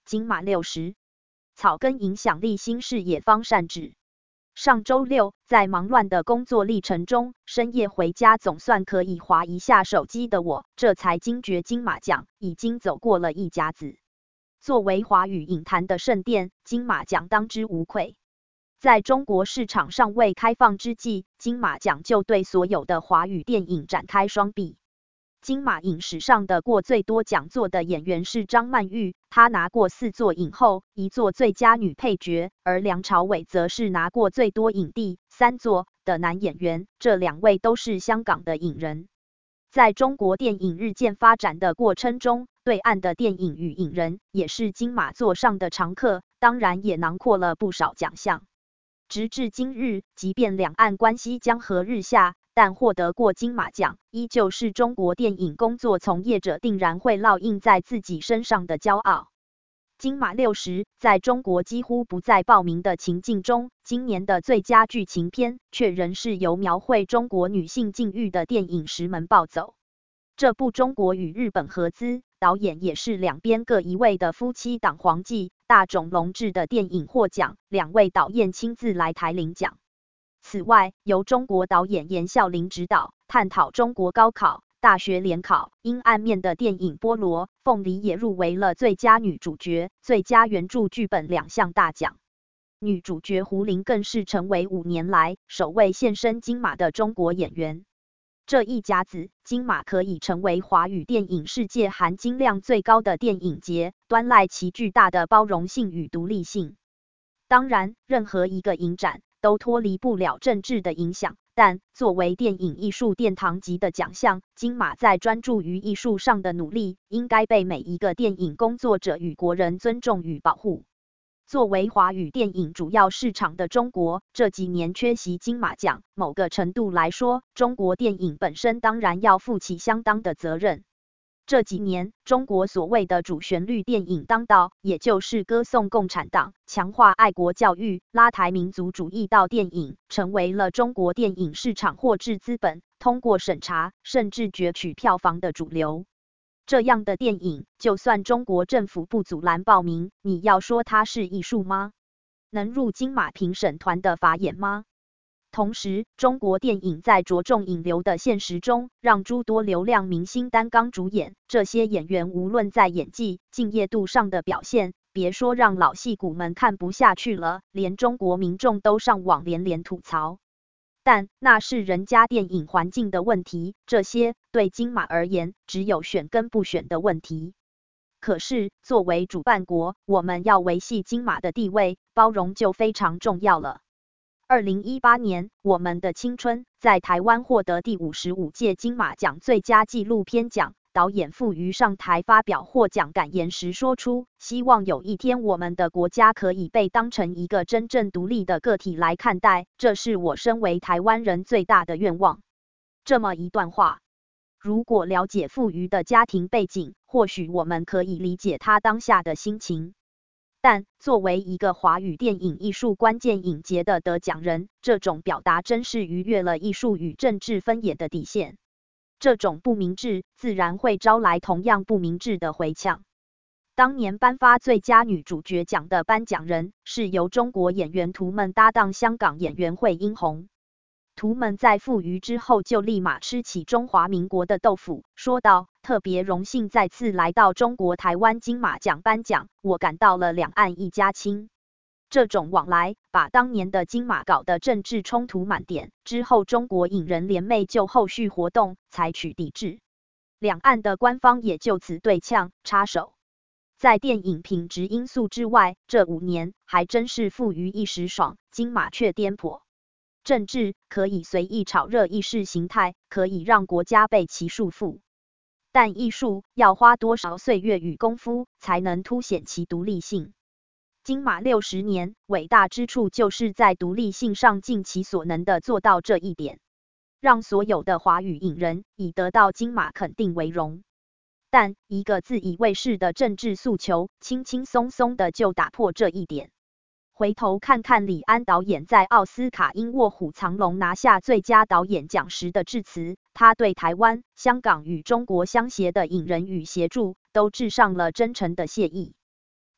金马60。草根影响力新视野方善治。上周六，在忙乱的工作历程中，深夜回家总算可以滑一下手机的我，这才惊觉金马奖已经走过了一甲子。作为华语影坛的圣殿，金马奖当之无愧。在中国市场尚未开放之际，金马奖就对所有的华语电影展开双臂。金马影史上的过最多讲座的演员是张曼玉，她拿过4座影后，1座最佳女配角，而梁朝伟则是拿过最多影帝3座的男演员，这2位都是香港的影人。在中国电影日渐发展的过程中，对岸的电影与影人也是金马座上的常客，当然也囊括了不少奖项。直至今日，即便两岸关系江河日下，但获得过金马奖，依旧是中国电影工作从业者定然会烙印在自己身上的骄傲。金马60在中国几乎不再报名的情境中，今年的最佳剧情片却仍是由描绘中国女性境遇的电影《石门暴走》。这部中国与日本合资，导演也是两边各一位的夫妻档黄记、大冢隆志的电影获奖，2位导演亲自来台领奖。此外，由中国导演严孝琳执导，探讨中国高考、大学联考阴暗面的电影《菠萝》，凤梨也入围了最佳女主角、最佳原著剧本2项大奖。女主角胡琳更是成为5年来首位现身金马的中国演员。这一甲子，金马可以成为华语电影世界含金量最高的电影节，端赖其巨大的包容性与独立性。当然，任何一个影展都脱离不了政治的影响，但作为电影艺术殿堂级的奖项，金马在专注于艺术上的努力，应该被每一个电影工作者与国人尊重与保护。作为华语电影主要市场的中国，这几年缺席金马奖，某个程度来说，中国电影本身当然要负起相当的责任。这几年，中国所谓的主旋律电影当道，也就是歌颂共产党、强化爱国教育、拉抬民族主义到电影，成为了中国电影市场获致资本、通过审查，甚至攫取票房的主流。这样的电影，就算中国政府不阻拦报名，你要说它是艺术吗？能入金马评审团的法眼吗？同时，中国电影在着重引流的现实中，让诸多流量明星担纲主演，这些演员无论在演技、敬业度上的表现，别说让老戏骨们看不下去了，连中国民众都上网连连吐槽。但那是人家电影环境的问题，这些对金马而言，只有选跟不选的问题。可是，作为主办国，我们要维系金马的地位，包容就非常重要了。2018年，我们的青春在台湾获得第55届金马奖最佳纪录片奖。导演傅余上台发表获奖感言时说出，希望有一天我们的国家可以被当成一个真正独立的个体来看待，这是我身为台湾人最大的愿望。这么一段话，如果了解傅余的家庭背景，或许我们可以理解他当下的心情。但作为一个华语电影艺术关键影节的得奖人，这种表达真是逾越了艺术与政治分野的底线。这种不明智，自然会招来同样不明智的回呛。当年颁发最佳女主角奖的颁奖人，是由中国演员图们搭档香港演员惠英红。图们在傅余之后就立马吃起中华民国的豆腐，说道：特别荣幸再次来到中国台湾金马奖颁奖，我感到了两岸一家亲。这种往来，把当年的金马搞得政治冲突满点，之后中国影人联袂就后续活动采取抵制，两岸的官方也就此对呛插手。在电影品质因素之外，这5年还真是傅余一时爽，金马却颠簸。政治可以随意炒热意识形态，可以让国家被其束缚，但艺术要花多少岁月与功夫，才能凸显其独立性？金马60年伟大之处，就是在独立性上尽其所能的做到这一点，让所有的华语影人以得到金马肯定为荣。但一个自以为是的政治诉求，轻轻松松的就打破这一点。回头看看李安导演在奥斯卡因卧虎藏龙拿下最佳导演奖时的致辞，他对台湾、香港与中国相携的影人与协助，都致上了真诚的谢意。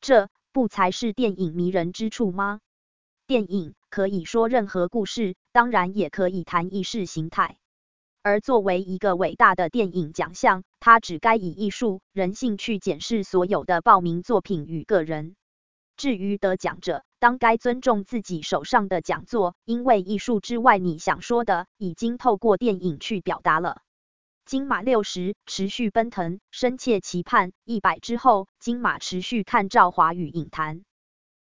这不才是电影迷人之处吗？电影可以说任何故事，当然也可以谈意识形态。而作为一个伟大的电影奖项，它只该以艺术、人性去检视所有的报名作品与个人。至于得奖者，当该尊重自己手上的讲座，因为艺术之外你想说的，已经透过电影去表达了。金马60持续奔腾，深切期盼100之后，金马持续看赵华与影坛。